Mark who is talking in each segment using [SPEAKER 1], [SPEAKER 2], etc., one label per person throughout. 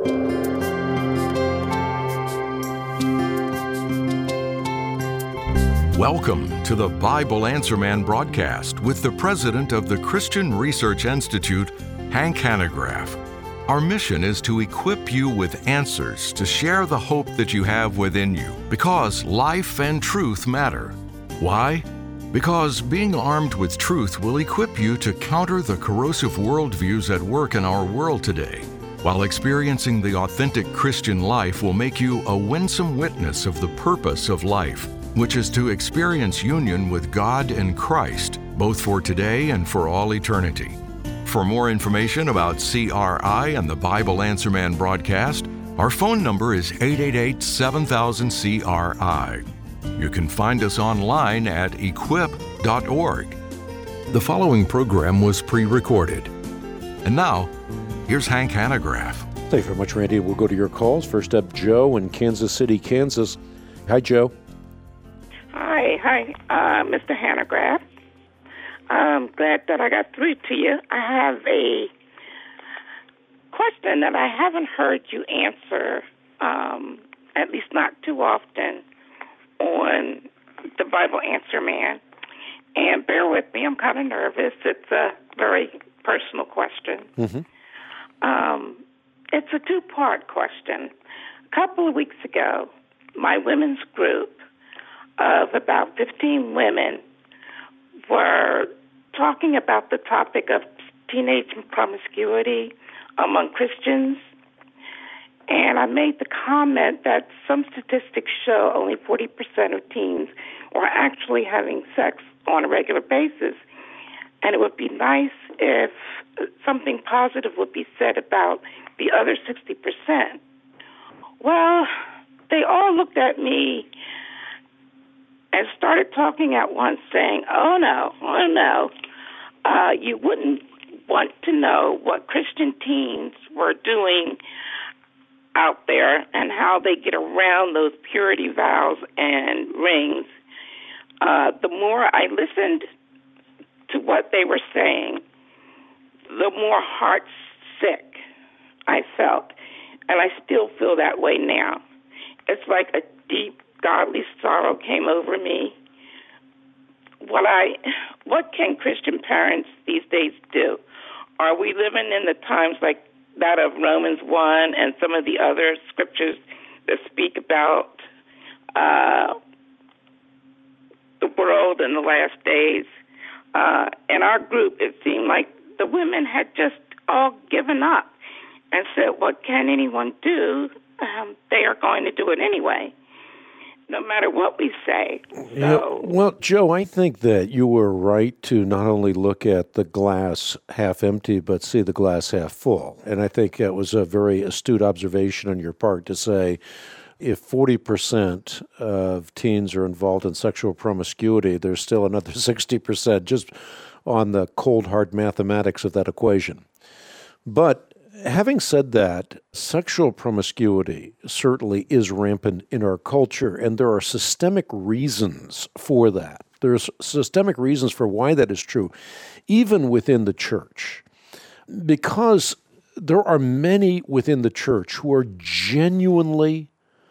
[SPEAKER 1] Welcome to the Bible Answer Man broadcast with the president of the Christian Research Institute, Hank Hanegraaff. Our mission is to equip you with answers to share the hope that you have within you, because life and truth matter. Why? Because being armed with truth will equip you to counter the corrosive worldviews at work in our world today, while experiencing the authentic Christian life will make you a winsome witness of the purpose of life, which is to experience union with God and Christ, both for today and for all eternity. For more information about CRI and the Bible Answer Man broadcast, our phone number is 888-7000-CRI. You can find us online at equip.org. The following program was pre-recorded. And now, here's Hank Hanegraaff.
[SPEAKER 2] Thank you very much, Randy. We'll go to your calls. First up, Joe in Kansas City, Kansas. Hi, Joe.
[SPEAKER 3] Hi, Mr. Hanegraaff. I'm glad that I got through to you. I have a question that I haven't heard you answer, at least not too often, on the Bible Answer Man. And bear with me, I'm kind of nervous. It's a very personal question. Mm-hmm. It's a two-part question. A couple of weeks ago, my women's group of about 15 women were talking about the topic of teenage promiscuity among Christians. And I made the comment that some statistics show only 40% of teens are actually having sex on a regular basis. And it would be nice if something positive would be said about the other 60%. Well, they all looked at me and started talking at once, saying, oh no, you wouldn't want to know what Christian teens were doing out there and how they get around those purity vows and rings. The more I listened to what they were saying, the more heart sick I felt, and I still feel that way now. It's like a deep godly sorrow came over me. What can Christian parents these days do? Are we living in the times like that of Romans 1 and some of the other scriptures that speak about the world in the last days? In our group, it seemed like the women had just all given up and said, what can anyone do? They are going to do it anyway, no matter what we say.
[SPEAKER 2] Well, Joe, I think that you were right to not only look at the glass half empty, but see the glass half full. And I think that was a very astute observation on your part to say, if 40% of teens are involved in sexual promiscuity, there's still another 60% just on the cold, hard mathematics of that equation. But having said that, sexual promiscuity certainly is rampant in our culture, and there are systemic reasons for that. There's systemic reasons for why that is true, even within the church. Because there are many within the church who are genuinely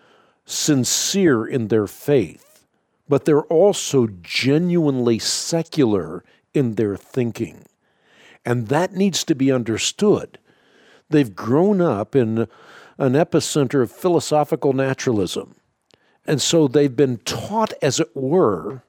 [SPEAKER 2] sincere in their faith, but they're also genuinely secular in their thinking. And that needs to be understood. They've grown up in an epicenter of philosophical naturalism. And so they've been taught, as it were,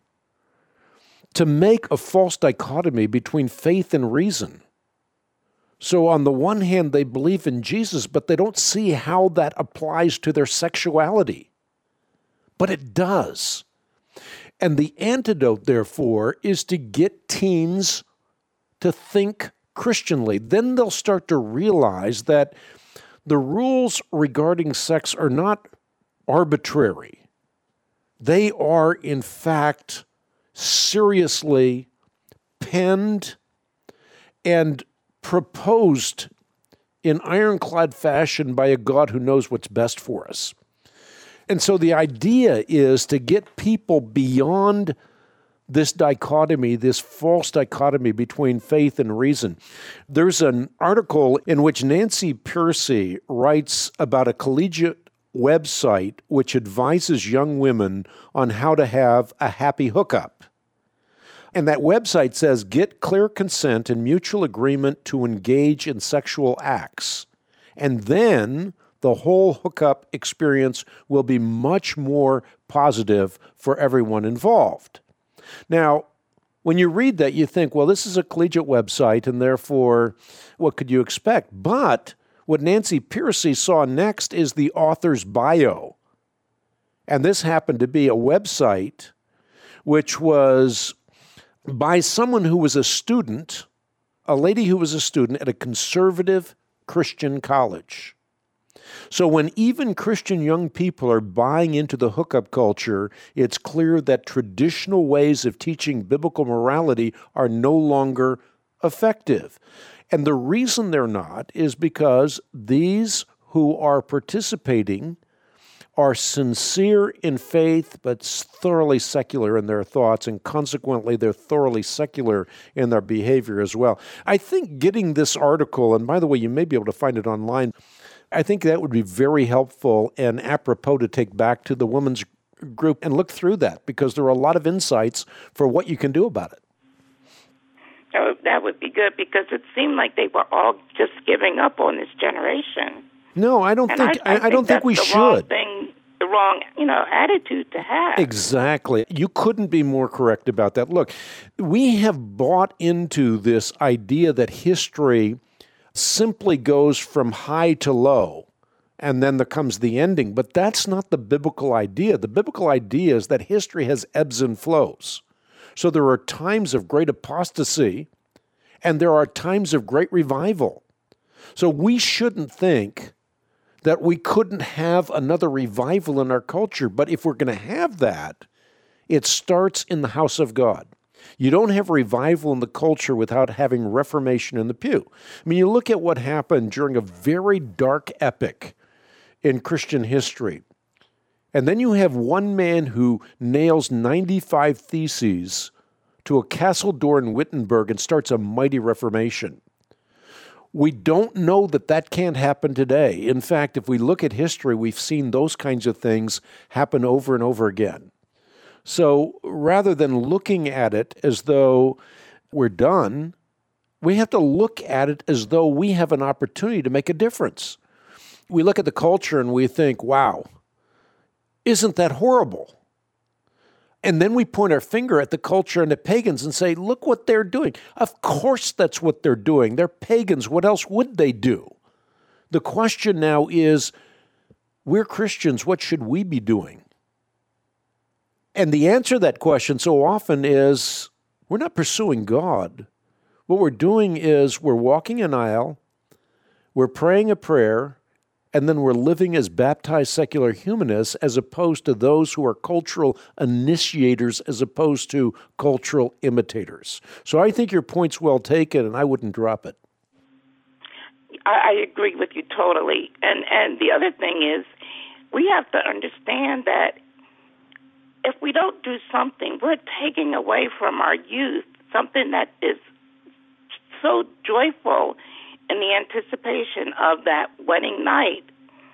[SPEAKER 2] to make a false dichotomy between faith and reason. So on the one hand, they believe in Jesus, but they don't see how that applies to their sexuality. But it does. And the antidote, therefore, is to get teens to think Christianly. Then they'll start to realize that the rules regarding sex are not arbitrary. They are, in fact, seriously penned and proposed in ironclad fashion by a God who knows what's best for us. And so the idea is to get people beyond this dichotomy, this false dichotomy between faith and reason. There's an article in which Nancy Pearcey writes about a collegiate website which advises young women on how to have a happy hookup. And that website says, get clear consent and mutual agreement to engage in sexual acts. And then the whole hookup experience will be much more positive for everyone involved. Now, when you read that, you think, well, this is a collegiate website, and therefore, what could you expect? But what Nancy Pearcey saw next is the author's bio. And this happened to be a website which was by someone who was a student, a lady who was a student at a conservative Christian college. So when even Christian young people are buying into the hookup culture, it's clear that traditional ways of teaching biblical morality are no longer effective. And the reason they're not is because these who are participating are sincere in faith, but thoroughly secular in their thoughts, and consequently, they're thoroughly secular in their behavior as well. I think getting this article, and by the way, you may be able to find it online, I think that would be very helpful and apropos to take back to the women's group and look through that, because there are a lot of insights for what you can do about it.
[SPEAKER 3] Oh, that would be good, because it seemed like they were all just giving up on this generation.
[SPEAKER 2] No, I don't think. I don't think we should.
[SPEAKER 3] The wrong attitude to have.
[SPEAKER 2] Exactly. You couldn't be more correct about that. Look, we have bought into this idea that history simply goes from high to low, and then there comes the ending. But that's not the biblical idea. The biblical idea is that history has ebbs and flows. So there are times of great apostasy, and there are times of great revival. So we shouldn't think that we couldn't have another revival in our culture. But if we're going to have that, it starts in the house of God. You don't have revival in the culture without having reformation in the pew. I mean, you look at what happened during a very dark epoch in Christian history, and then you have one man who nails 95 theses to a castle door in Wittenberg and starts a mighty reformation. We don't know that that can't happen today. In fact, if we look at history, we've seen those kinds of things happen over and over again. So rather than looking at it as though we're done, we have to look at it as though we have an opportunity to make a difference. We look at the culture and we think, wow, isn't that horrible? And then we point our finger at the culture and the pagans and say, look what they're doing. Of course that's what they're doing. They're pagans. What else would they do? The question now is, we're Christians. What should we be doing? And the answer to that question so often is, we're not pursuing God. What we're doing is we're walking an aisle, we're praying a prayer, and then we're living as baptized secular humanists as opposed to those who are cultural initiators as opposed to cultural imitators. So I think your point's well taken, and I wouldn't drop it.
[SPEAKER 3] I agree with you totally. And the other thing is, we have to understand that if we don't do something, we're taking away from our youth something that is so joyful in the anticipation of that wedding night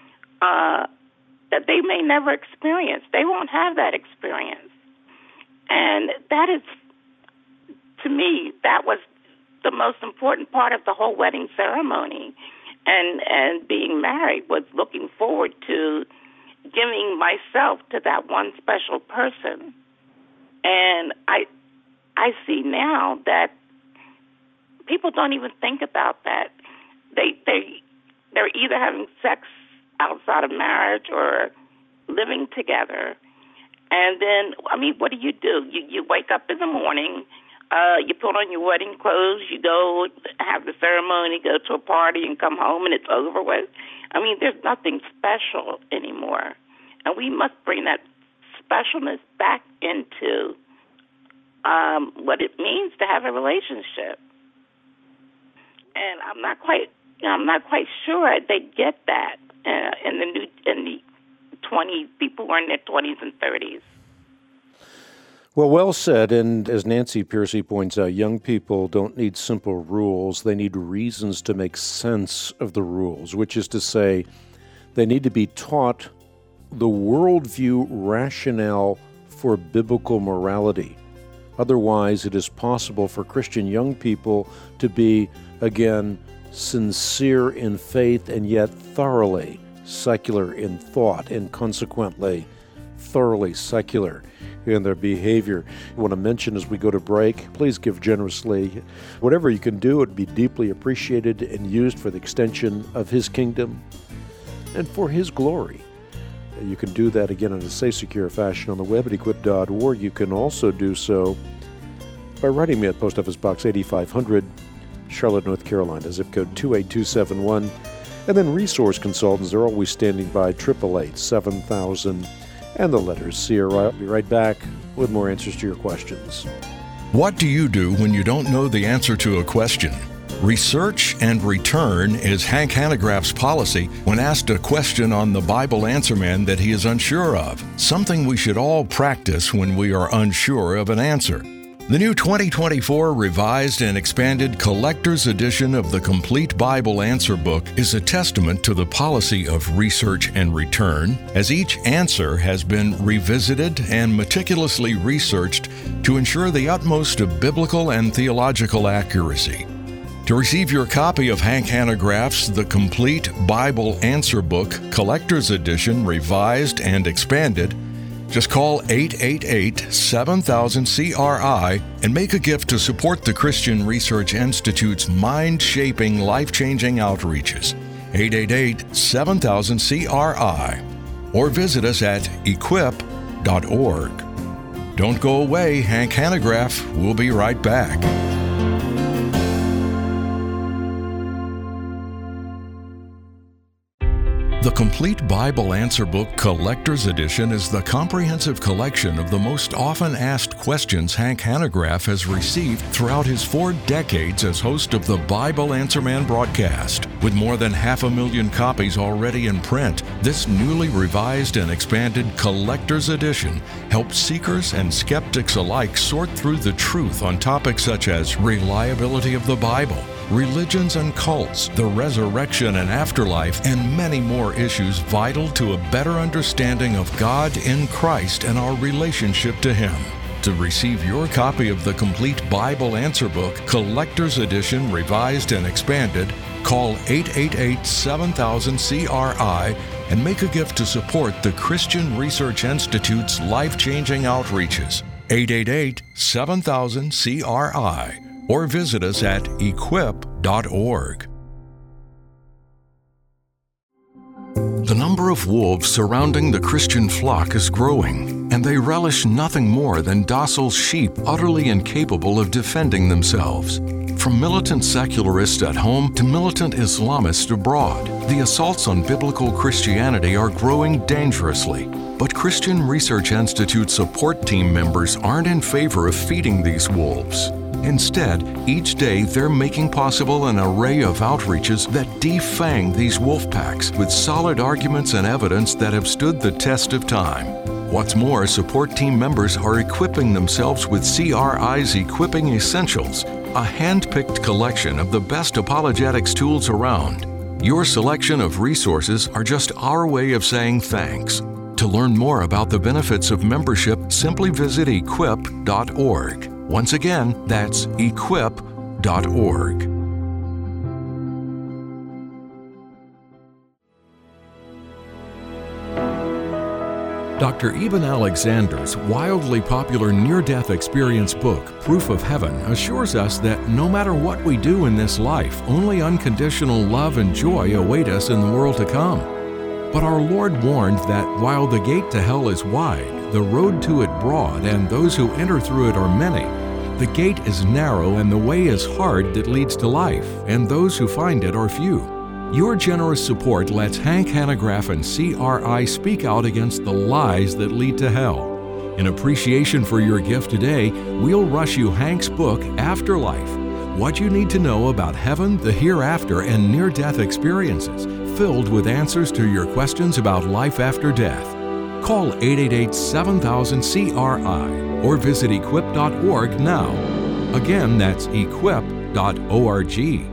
[SPEAKER 3] that they may never experience. They won't have that experience. And that is, to me, that was the most important part of the whole wedding ceremony. And being married was looking forward to giving myself to that one special person. And I see now that people don't even think about that. They're either having sex outside of marriage or living together. And then, I mean, what do? You wake up in the morning, you put on your wedding clothes, you go have the ceremony, go to a party, and come home, and it's over with. I mean, there's nothing special anymore. And we must bring that specialness back into what it means to have a relationship. And I'm not quite sure they get that in the 20s, people who are in their 20s and 30s.
[SPEAKER 2] Well said. And as Nancy Piercy points out, young people don't need simple rules. They need reasons to make sense of the rules, which is to say, they need to be taught the worldview rationale for biblical morality. Otherwise, it is possible for Christian young people to be, again, sincere in faith and yet thoroughly secular in thought, and consequently thoroughly secular in their behavior. I want to mention as we go to break, please give generously. Whatever you can do, it would be deeply appreciated and used for the extension of His kingdom and for His glory. You can do that again in a safe, secure fashion on the web at equip.org. You can also do so by writing me at Post Office Box 8500, Charlotte, North Carolina, zip code 28271. And then resource consultants are always standing by, 888-7000, and the letters CRI. I'll be right back with more answers to your questions.
[SPEAKER 1] What do you do when you don't know the answer to a question? Research and return is Hank Hanegraaff's policy when asked a question on the Bible Answer Man that he is unsure of, something we should all practice when we are unsure of an answer. The new 2024 revised and expanded collector's edition of the Complete Bible Answer Book is a testament to the policy of research and return, as each answer has been revisited and meticulously researched to ensure the utmost of biblical and theological accuracy. To receive your copy of Hank Hanegraaff's The Complete Bible Answer Book Collector's Edition Revised and Expanded, just call 888-7000-CRI and make a gift to support the Christian Research Institute's mind-shaping, life-changing outreaches. 888-7000-CRI. Or visit us at equip.org. Don't go away, Hank Hanegraaff will be right back. The Complete Bible Answer Book Collector's Edition is the comprehensive collection of the most often asked questions Hank Hanegraaff has received throughout his 4 decades as host of the Bible Answer Man broadcast. With more than 500,000 copies already in print, this newly revised and expanded Collector's Edition helps seekers and skeptics alike sort through the truth on topics such as reliability of the Bible, religions and cults, the resurrection and afterlife, and many more issues vital to a better understanding of God in Christ and our relationship to Him. To receive your copy of the Complete Bible Answer Book, Collector's Edition, Revised and Expanded, call 888-7000-CRI and make a gift to support the Christian Research Institute's life-changing outreaches. 888-7000-CRI. Or visit us at equip.org. The number of wolves surrounding the Christian flock is growing, and they relish nothing more than docile sheep utterly incapable of defending themselves. From militant secularists at home to militant Islamists abroad, the assaults on biblical Christianity are growing dangerously. But Christian Research Institute support team members aren't in favor of feeding these wolves. Instead, each day they're making possible an array of outreaches that defang these wolf packs with solid arguments and evidence that have stood the test of time. What's more, support team members are equipping themselves with CRI's Equipping Essentials, a hand-picked collection of the best apologetics tools around. Your selection of resources are just our way of saying thanks. To learn more about the benefits of membership, simply visit equip.org. Once again, that's equip.org. Dr. Eben Alexander's wildly popular near-death experience book, Proof of Heaven, assures us that no matter what we do in this life, only unconditional love and joy await us in the world to come. But our Lord warned that while the gate to hell is wide, the road to it broad, and those who enter through it are many, the gate is narrow and the way is hard that leads to life, and those who find it are few. Your generous support lets Hank Hanegraaff and CRI speak out against the lies that lead to hell. In appreciation for your gift today, we'll rush you Hank's book, Afterlife: What You Need to Know About Heaven, the Hereafter, and Near-Death Experiences, filled with answers to your questions about life after death. Call 888-7000-CRI or visit equip.org now. Again, that's equip.org.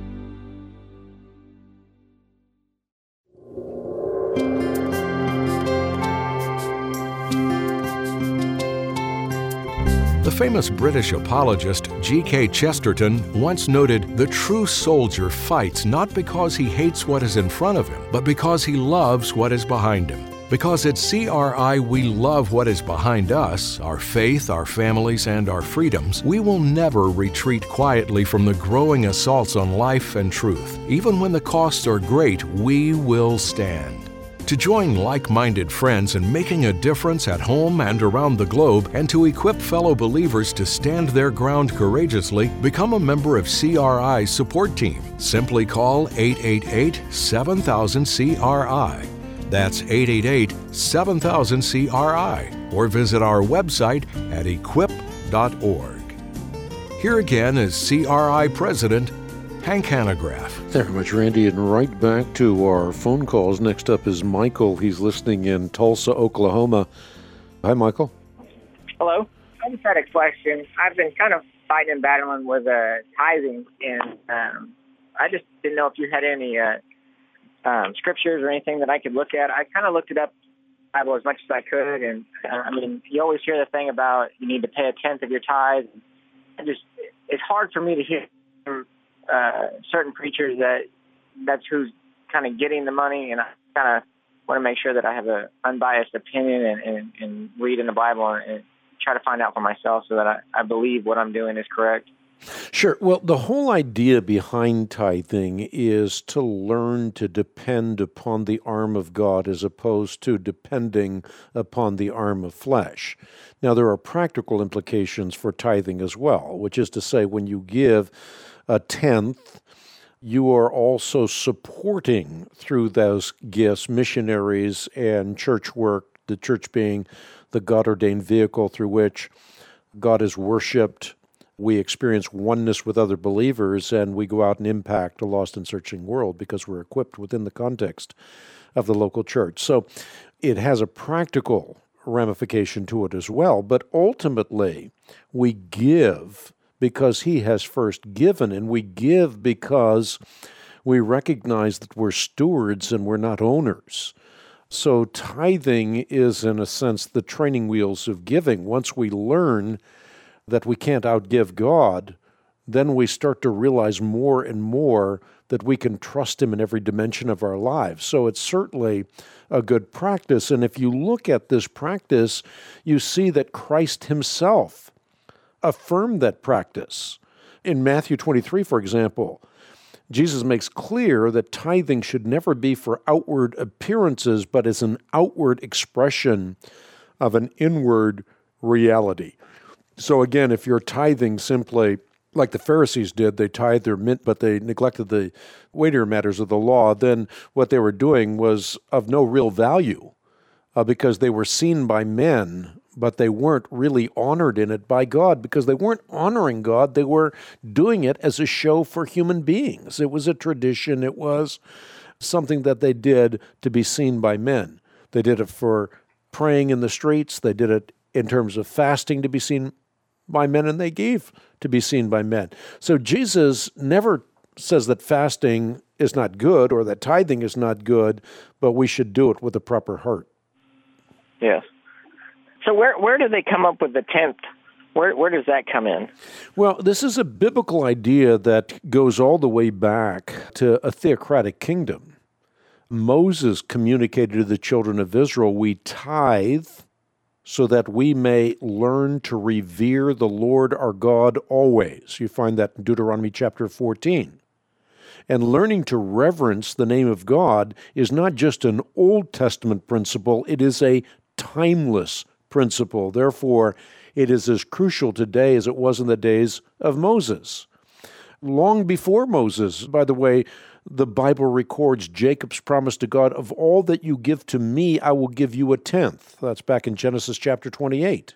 [SPEAKER 1] The famous British apologist G.K. Chesterton once noted, "The true soldier fights not because he hates what is in front of him, but because he loves what is behind him." Because at CRI we love what is behind us, our faith, our families, and our freedoms, we will never retreat quietly from the growing assaults on life and truth. Even when the costs are great, we will stand. To join like-minded friends in making a difference at home and around the globe, and to equip fellow believers to stand their ground courageously, become a member of CRI's support team. Simply call 888-7000-CRI. That's 888-7000-CRI, or visit our website at equip.org. Here again is CRI President Hank Hanegraaff.
[SPEAKER 2] Thank you very much, Randy. And right back to our phone calls. Next up is Michael. He's listening in Tulsa, Oklahoma. Hi, Michael.
[SPEAKER 4] Hello. I just had a question. I've been kind of fighting and battling with tithing, and I just didn't know if you had any scriptures or anything that I could look at. I kind of looked it up Bible as much as I could, and you always hear the thing about you need to pay a tenth of your tithe. It's hard for me to hear certain preachers that's who's kind of getting the money, and I kind of want to make sure that I have an unbiased opinion and read in the Bible and try to find out for myself so that I believe what I'm doing is correct.
[SPEAKER 2] Sure. Well, the whole idea behind tithing is to learn to depend upon the arm of God as opposed to depending upon the arm of flesh. Now, there are practical implications for tithing as well, which is to say when you give a tenth, you are also supporting through those gifts missionaries and church work, the church being the God-ordained vehicle through which God is worshiped. We experience oneness with other believers, and we go out and impact a lost and searching world because we're equipped within the context of the local church. So it has a practical ramification to it as well, but ultimately we give because He has first given, and we give because we recognize that we're stewards and we're not owners. So tithing is, in a sense, the training wheels of giving. Once we learn that we can't outgive God, then we start to realize more and more that we can trust Him in every dimension of our lives. So it's certainly a good practice. And if you look at this practice, you see that Christ Himself affirmed that practice. In Matthew 23, for example, Jesus makes clear that tithing should never be for outward appearances, but as an outward expression of an inward reality. So again, if you're tithing simply like the Pharisees did, they tithed their mint, but they neglected the weightier matters of the law, then what they were doing was of no real value because they were seen by men, but they weren't really honored in it by God because they weren't honoring God. They were doing it as a show for human beings. It was a tradition. It was something that they did to be seen by men. They did it for praying in the streets. They did it in terms of fasting to be seen by men, and they gave to be seen by men. So Jesus never says that fasting is not good or that tithing is not good, but we should do it with a proper heart.
[SPEAKER 4] Yes. So where do they come up with the tenth? Where does that come in?
[SPEAKER 2] Well, this is a biblical idea that goes all the way back to a theocratic kingdom. Moses communicated to the children of Israel, we tithe so that we may learn to revere the Lord our God always. You find that in Deuteronomy chapter 14. And learning to reverence the name of God is not just an Old Testament principle, it is a timeless principle. Therefore, it is as crucial today as it was in the days of Moses. Long before Moses, by the way, the Bible records Jacob's promise to God, of all that you give to me, I will give you a tenth. That's back in Genesis chapter 28.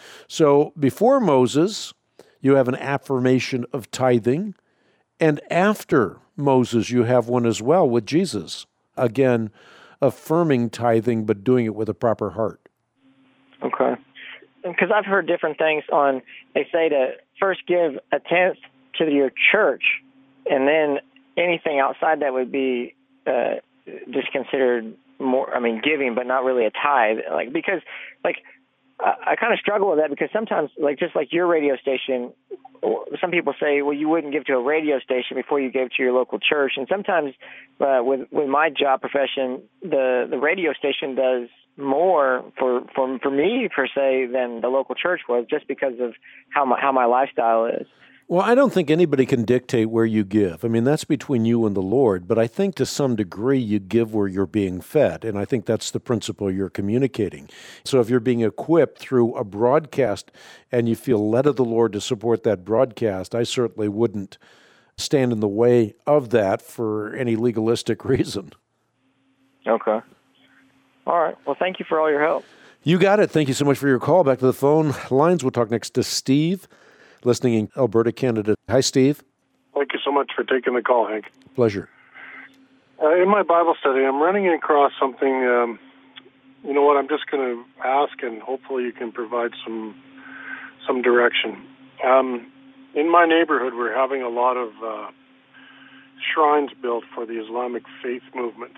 [SPEAKER 2] So before Moses, you have an affirmation of tithing, and after Moses, you have one as well with Jesus. Again, affirming tithing, but doing it with a proper heart.
[SPEAKER 4] Okay. Because I've heard different things they say to first give a tenth to your church, and then anything outside that would be just considered giving, but not really a tithe. Because I kind of struggle with that, because sometimes, just like your radio station, some people say, well, you wouldn't give to a radio station before you gave to your local church. And sometimes with my job profession, the radio station does more for me, per se, than the local church was, just because of how my lifestyle is.
[SPEAKER 2] Well, I don't think anybody can dictate where you give. I mean, that's between you and the Lord. But I think to some degree you give where you're being fed. And I think that's the principle you're communicating. So if you're being equipped through a broadcast and you feel led of the Lord to support that broadcast, I certainly wouldn't stand in the way of that for any legalistic reason.
[SPEAKER 4] Okay. All right. Well, thank you for all your help.
[SPEAKER 2] You got it. Thank you so much for your call. Back to the phone lines. We'll talk next to Steve, listening in Alberta, Canada. Hi, Steve.
[SPEAKER 5] Thank you so much for taking the call, Hank.
[SPEAKER 2] Pleasure.
[SPEAKER 5] In my Bible study, I'm running across something, you know what, I'm just going to ask, and hopefully you can provide some direction. In my neighborhood, we're having a lot of shrines built for the Islamic faith movement.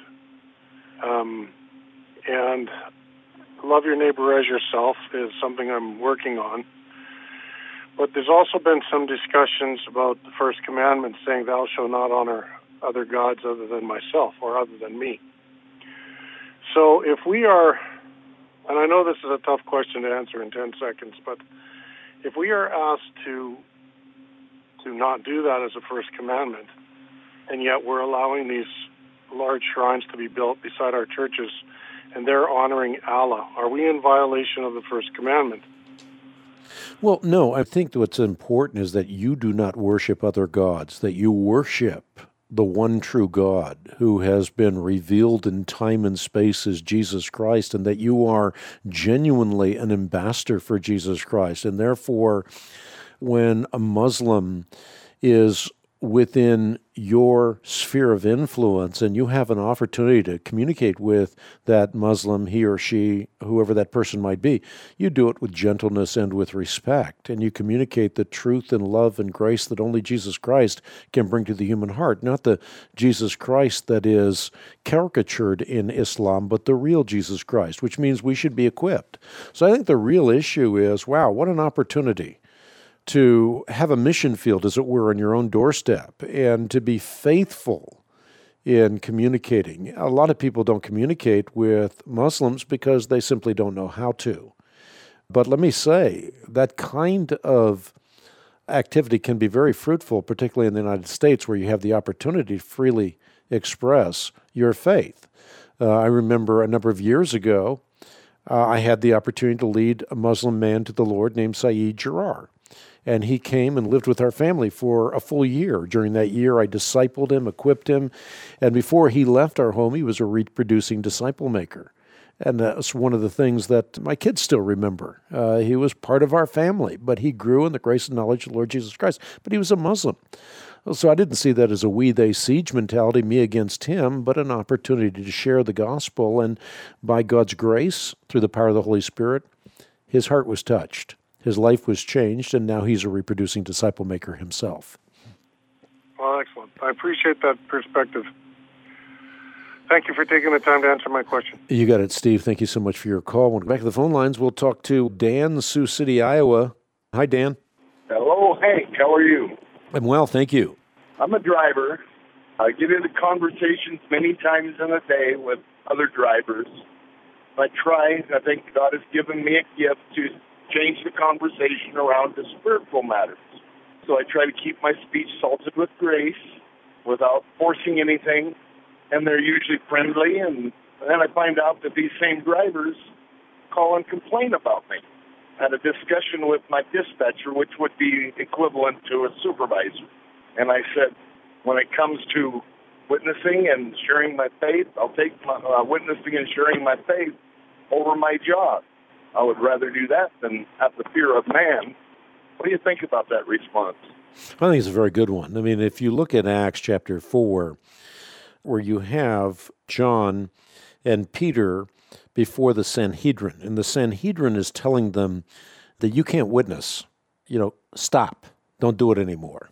[SPEAKER 5] And love your neighbor as yourself is something I'm working on. But there's also been some discussions about the first commandment saying, thou shalt not honor other gods other than myself or other than me. So if we are, and I know this is a tough question to answer in 10 seconds, but if we are asked to not do that as a first commandment, and yet we're allowing these large shrines to be built beside our churches, and they're honoring Allah, are we in violation of the first commandment?
[SPEAKER 2] Well, no, I think what's important is that you do not worship other gods, that you worship the one true God who has been revealed in time and space as Jesus Christ, and that you are genuinely an ambassador for Jesus Christ. And therefore, when a Muslim is within your sphere of influence and you have an opportunity to communicate with that Muslim, he or she, whoever that person might be, you do it with gentleness and with respect, and you communicate the truth and love and grace that only Jesus Christ can bring to the human heart, not the Jesus Christ that is caricatured in Islam, but the real Jesus Christ, which means we should be equipped. So I think the real issue is, wow, what an opportunity to have a mission field, as it were, on your own doorstep, and to be faithful in communicating. A lot of people don't communicate with Muslims because they simply don't know how to. But let me say, that kind of activity can be very fruitful, particularly in the United States, where you have the opportunity to freely express your faith. I remember a number of years ago, I had the opportunity to lead a Muslim man to the Lord named Saeed Jarrar. And he came and lived with our family for a full year. During that year, I discipled him, equipped him, and before he left our home, he was a reproducing disciple maker. And that's one of the things that my kids still remember. He was part of our family, but he grew in the grace and knowledge of the Lord Jesus Christ. But he was a Muslim. So I didn't see that as a we, they, siege mentality, me against him, but an opportunity to share the gospel. And by God's grace, through the power of the Holy Spirit, his heart was touched. His life was changed, and now he's a reproducing disciple maker himself.
[SPEAKER 5] Well, excellent. I appreciate that perspective. Thank you for taking the time to answer my question.
[SPEAKER 2] You got it, Steve. Thank you so much for your call. When we get back to the phone lines, we'll talk to Dan, Sioux City, Iowa. Hi, Dan.
[SPEAKER 6] Hello, Hank. How are you?
[SPEAKER 2] I'm well, thank you.
[SPEAKER 6] I'm a driver. I get into conversations many times in a day with other drivers. I think God has given me a gift to change the conversation around to spiritual matters. So I try to keep my speech salted with grace without forcing anything, and they're usually friendly, and then I find out that these same drivers call and complain about me. I had a discussion with my dispatcher, which would be equivalent to a supervisor, and I said, when it comes to witnessing and sharing my faith, I'll take my witnessing and sharing my faith over my job. I would rather do that than have the fear of man. What do you think about that response?
[SPEAKER 2] I think it's a very good one. I mean, if you look at Acts chapter 4, where you have John and Peter before the Sanhedrin. And the Sanhedrin is telling them that you can't witness. Stop. Don't do it anymore.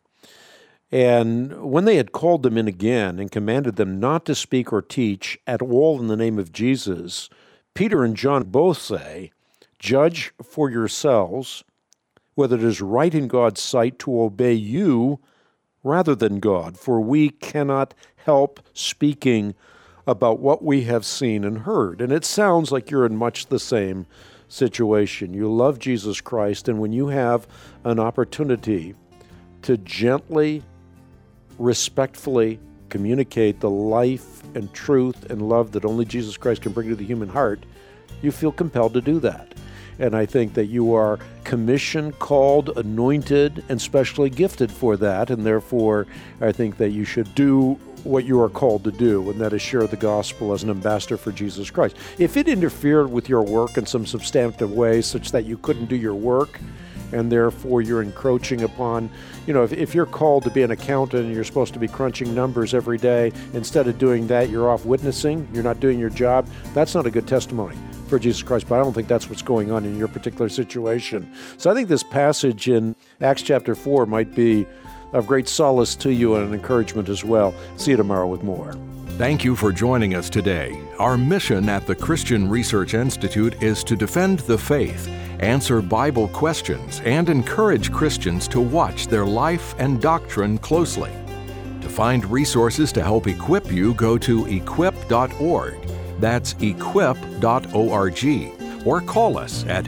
[SPEAKER 2] And when they had called them in again and commanded them not to speak or teach at all in the name of Jesus, Peter and John both say, "Judge for yourselves whether it is right in God's sight to obey you rather than God, for we cannot help speaking about what we have seen and heard." And it sounds like you're in much the same situation. You love Jesus Christ, and when you have an opportunity to gently, respectfully communicate the life and truth and love that only Jesus Christ can bring to the human heart, you feel compelled to do that. And I think that you are commissioned, called, anointed, and specially gifted for that. And therefore, I think that you should do what you are called to do, and that is share the gospel as an ambassador for Jesus Christ. If it interfered with your work in some substantive way such that you couldn't do your work, and therefore you're encroaching upon, if you're called to be an accountant and you're supposed to be crunching numbers every day, instead of doing that, you're off witnessing, you're not doing your job, that's not a good testimony for Jesus Christ, but I don't think that's what's going on in your particular situation. So I think this passage in Acts chapter 4 might be of great solace to you and an encouragement as well. See you tomorrow with more.
[SPEAKER 1] Thank you for joining us today. Our mission at the Christian Research Institute is to defend the faith, answer Bible questions, and encourage Christians to watch their life and doctrine closely. To find resources to help equip you, go to equip.org. That's equip.org. Or call us at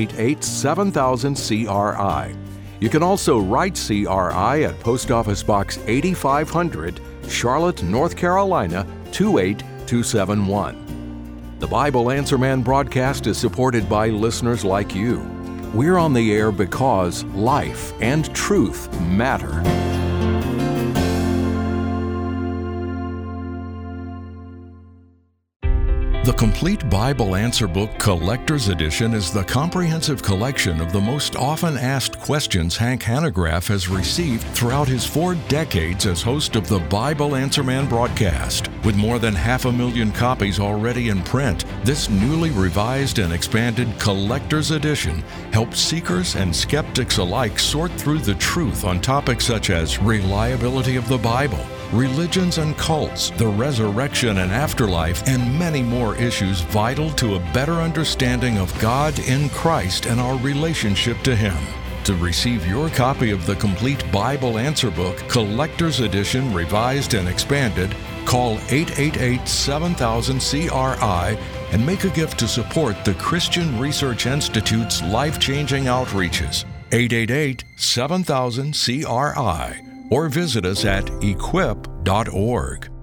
[SPEAKER 1] 888-7000-CRI. You can also write CRI at Post Office Box 8500, Charlotte, North Carolina, 28271. The Bible Answer Man broadcast is supported by listeners like you. We're on the air because life and truth matter. The Complete Bible Answer Book Collector's Edition is the comprehensive collection of the most often asked questions Hank Hanegraaff has received throughout his 4 decades as host of the Bible Answer Man broadcast. With more than 500,000 copies already in print, this newly revised and expanded Collector's Edition helps seekers and skeptics alike sort through the truth on topics such as reliability of the Bible, religions and cults, the resurrection and afterlife, and many more issues vital to a better understanding of God in Christ and our relationship to Him. To receive your copy of the Complete Bible Answer Book, Collector's Edition, Revised and Expanded, call 888-7000-CRI and make a gift to support the Christian Research Institute's life-changing outreaches. 888-7000-CRI. Or visit us at equip.org.